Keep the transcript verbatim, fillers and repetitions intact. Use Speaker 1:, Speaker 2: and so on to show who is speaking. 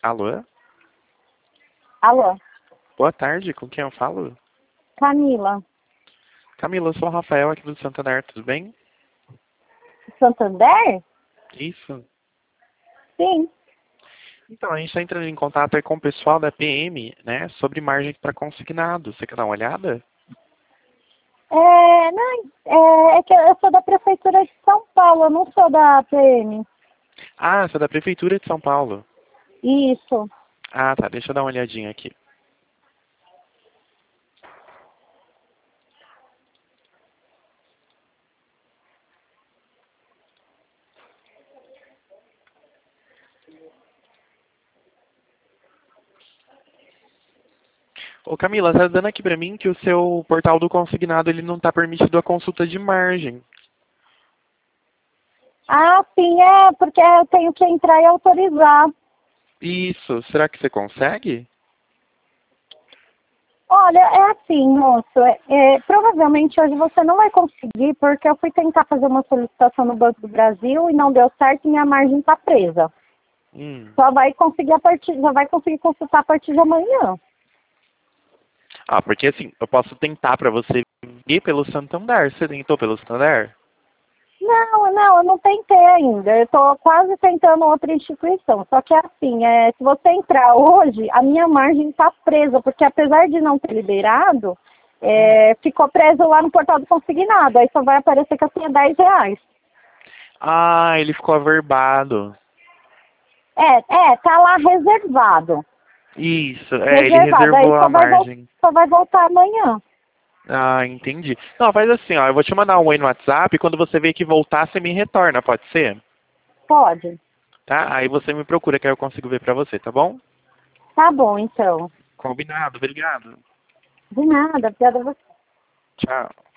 Speaker 1: Alô?
Speaker 2: Alô,
Speaker 1: Boa tarde, com quem eu falo?
Speaker 2: Camila,
Speaker 1: Camila, eu sou o Rafael aqui do Santander, tudo bem?
Speaker 2: Santander?
Speaker 1: Isso.
Speaker 2: Sim.
Speaker 1: Então, a gente está entrando em contato aí com o pessoal da P M, né, sobre margem para consignado. Você quer dar uma olhada?
Speaker 2: É, não, é, é que eu sou da Prefeitura de São Paulo, eu não sou da P M.
Speaker 1: Ah, você é da Prefeitura de São Paulo.
Speaker 2: Isso.
Speaker 1: Ah, tá, deixa eu dar uma olhadinha aqui. Ô Camila, tá dando aqui pra mim que o seu portal do consignado ele não tá permitido a consulta de margem.
Speaker 2: Ah, sim, é, porque eu tenho que entrar e autorizar.
Speaker 1: Isso, será que você consegue?
Speaker 2: Olha, é assim, moço, é, é, provavelmente hoje você não vai conseguir, porque eu fui tentar fazer uma solicitação no Banco do Brasil e não deu certo e minha margem está presa.
Speaker 1: Hum.
Speaker 2: Só vai conseguir a partir, já vai conseguir consultar a partir de amanhã.
Speaker 1: Ah, porque assim, eu posso tentar pra você ir pelo Santander. Você tentou pelo Santander?
Speaker 2: Não, não, eu não tentei ainda. Eu estou quase tentando outra instituição. Só que assim, é, se você entrar hoje, a minha margem está presa, porque apesar de não ter liberado,
Speaker 1: Hum.
Speaker 2: é, ficou preso lá no portal do consignado. Aí só vai aparecer que eu tinha dez reais.
Speaker 1: Ah, ele ficou averbado.
Speaker 2: É, é, tá lá reservado.
Speaker 1: Isso, é, ele
Speaker 2: Reservado. Aí
Speaker 1: reservou a
Speaker 2: só vai, vol
Speaker 1: margem.
Speaker 2: só vai voltar amanhã.
Speaker 1: Ah, entendi. Não, faz assim, ó, eu vou te mandar um oi no WhatsApp e quando você ver que voltar, você me retorna, pode ser?
Speaker 2: Pode.
Speaker 1: Tá? Aí você me procura que aí eu consigo ver pra você, tá bom?
Speaker 2: Tá bom, então.
Speaker 1: Combinado, obrigado.
Speaker 2: De nada, obrigada a você.
Speaker 1: Tchau.